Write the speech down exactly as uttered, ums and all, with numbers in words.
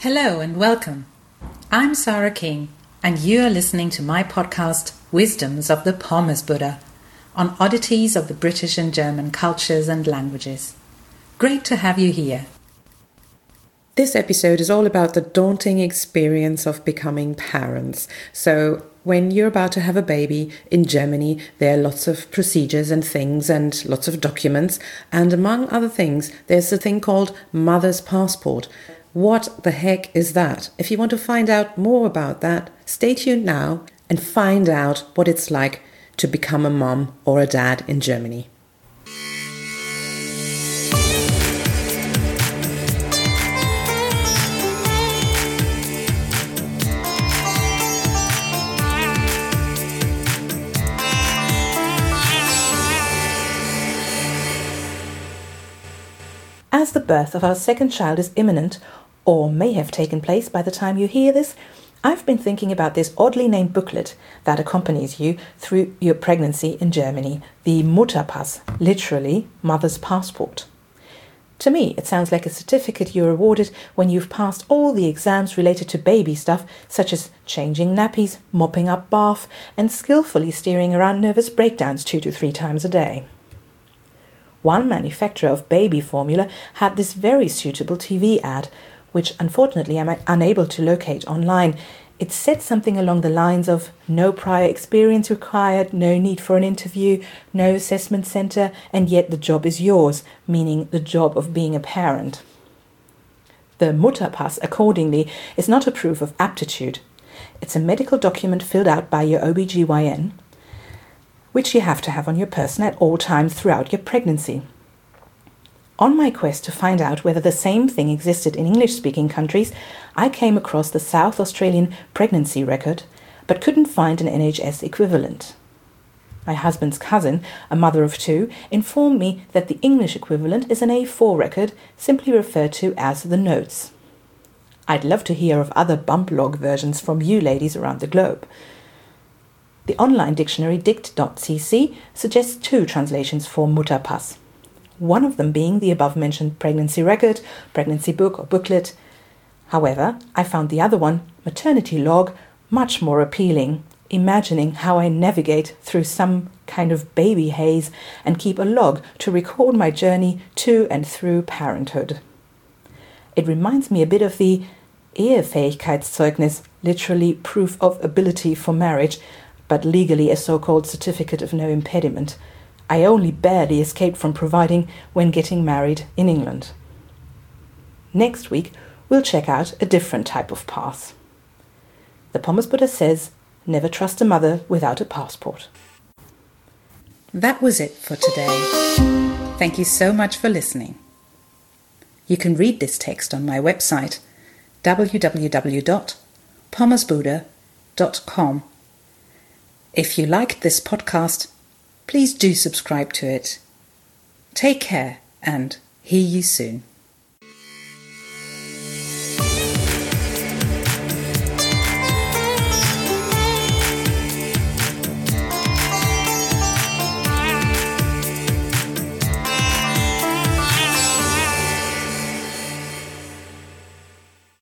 Hello and welcome. I'm Sarah King, and you are listening to my podcast, Wisdoms of the Pommes Buddha, on oddities of the British and German cultures and languages. Great to have you here. This episode is all about the daunting experience of becoming parents. So when you're about to have a baby in Germany, there are lots of procedures and things and lots of documents. And among other things, there's a thing called mother's passport. What the heck is that? If you want to find out more about that, stay tuned now and find out what it's like to become a mom or a dad in Germany. As the birth of our second child is imminent, or may have taken place by the time you hear this, I've been thinking about this oddly named booklet that accompanies you through your pregnancy in Germany, the Mutterpass, literally mother's passport. To me, it sounds like a certificate you're awarded when you've passed all the exams related to baby stuff, such as changing nappies, mopping up bath, and skillfully steering around nervous breakdowns two to three times a day. One manufacturer of baby formula had this very suitable T V ad, which unfortunately I'm unable to locate online. It said something along the lines of no prior experience required, no need for an interview, no assessment center, and yet the job is yours, meaning the job of being a parent. The Mutterpass, accordingly, is not a proof of aptitude. It's a medical document filled out by your O B G Y N, which you have to have on your person at all times throughout your pregnancy. On my quest to find out whether the same thing existed in English-speaking countries, I came across the South Australian pregnancy record, but couldn't find an N H S equivalent. My husband's cousin, a mother of two, informed me that the English equivalent is an A four record, simply referred to as the notes. I'd love to hear of other bump log versions from you ladies around the globe. The online dictionary dict dot c c suggests two translations for Mutterpass, one of them being the above-mentioned pregnancy record, pregnancy book or booklet. However, I found the other one, maternity log, much more appealing, imagining how I navigate through some kind of baby haze and keep a log to record my journey to and through parenthood. It reminds me a bit of the Ehefähigkeitszeugnis, literally proof of ability for marriage, but legally a so-called certificate of no impediment, I only barely escaped from providing when getting married in England. Next week, we'll check out a different type of pass. The Pommes Buddha says, never trust a mother without a passport. That was it for today. Thank you so much for listening. You can read this text on my website, w w w dot pommes buddha dot com. If you liked this podcast, please do subscribe to it. Take care and hear you soon.